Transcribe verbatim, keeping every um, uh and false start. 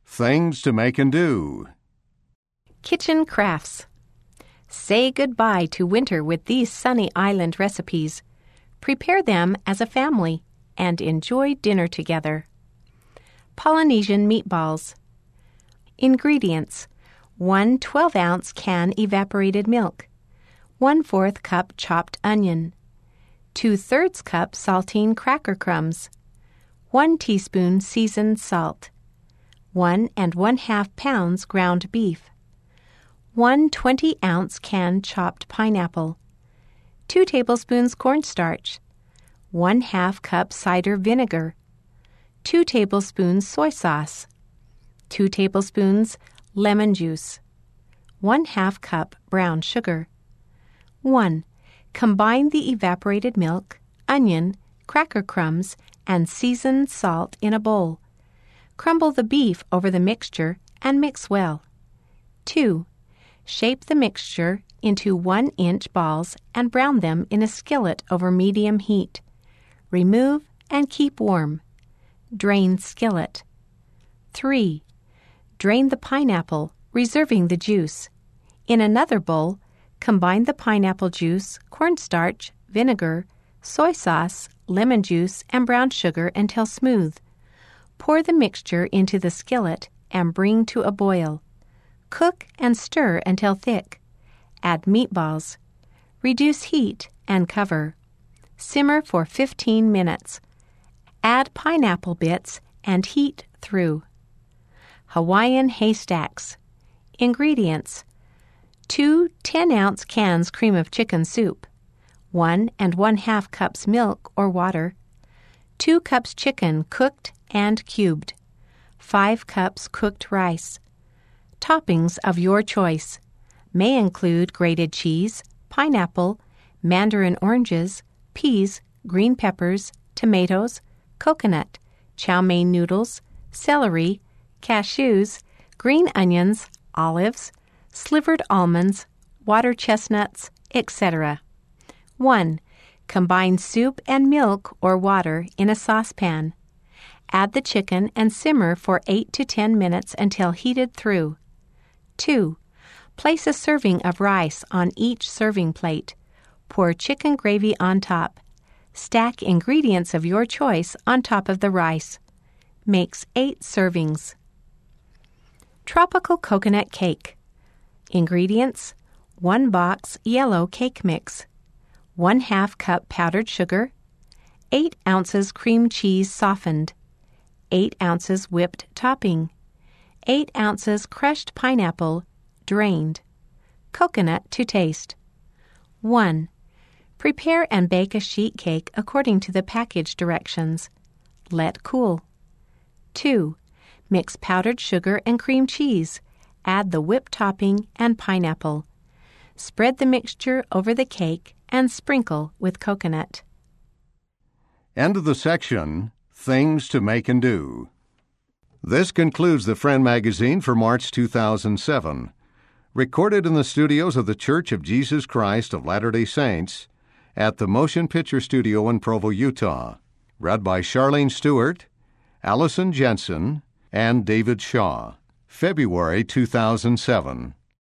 Things to make and do. Kitchen crafts. Say goodbye to winter with these sunny island recipes. Prepare them as a family and enjoy dinner together. Polynesian meatballs. Ingredients: one twelve-ounce can evaporated milk, one fourth cup chopped onion, two thirds cup saltine cracker crumbs, one teaspoon seasoned salt, one and one half pounds ground beef, one twenty-ounce can chopped pineapple, two tablespoons cornstarch, one half cup cider vinegar, two tablespoons soy sauce, two tablespoons lemon juice, one half cup brown sugar. one. Combine the evaporated milk, onion, cracker crumbs, and seasoned salt in a bowl. Crumble the beef over the mixture and mix well. two. Shape the mixture into one-inch balls and brown them in a skillet over medium heat. Remove and keep warm. Drain skillet. three. Drain the pineapple, reserving the juice. In another bowl, combine the pineapple juice, cornstarch, vinegar, soy sauce, lemon juice, and brown sugar until smooth. Pour the mixture into the skillet and bring to a boil. Cook and stir until thick. Add meatballs. Reduce heat and cover. Simmer for fifteen minutes. Add pineapple bits and heat through. Hawaiian haystacks. Ingredients: two ten-ounce cans cream of chicken soup, one and one half cups milk or water, two cups chicken cooked and cubed, five cups cooked rice. Toppings of your choice may include grated cheese, pineapple, mandarin oranges, peas, green peppers, tomatoes, coconut, chow mein noodles, celery, cashews, green onions, olives, slivered almonds, water chestnuts, et cetera. one. Combine soup and milk or water in a saucepan. Add the chicken and simmer for eight to ten minutes until heated through. two. Place a serving of rice on each serving plate. Pour chicken gravy on top. Stack ingredients of your choice on top of the rice. Makes eight servings. Tropical coconut cake. Ingredients: one box yellow cake mix, one half cup powdered sugar, eight ounces cream cheese softened, eight ounces whipped topping, eight ounces crushed pineapple, drained, coconut to taste. one. Prepare and bake a sheet cake according to the package directions. Let cool. two. Mix powdered sugar and cream cheese. Add the whipped topping and pineapple. Spread the mixture over the cake and sprinkle with coconut. End of the section, Things to Make and Do. This concludes the Friend Magazine for March two thousand seven. Recorded in the studios of the Church of Jesus Christ of Latter-day Saints at the Motion Picture Studio in Provo, Utah. Read by Charlene Stewart, Allison Jensen, and David Shaw. February two thousand seven.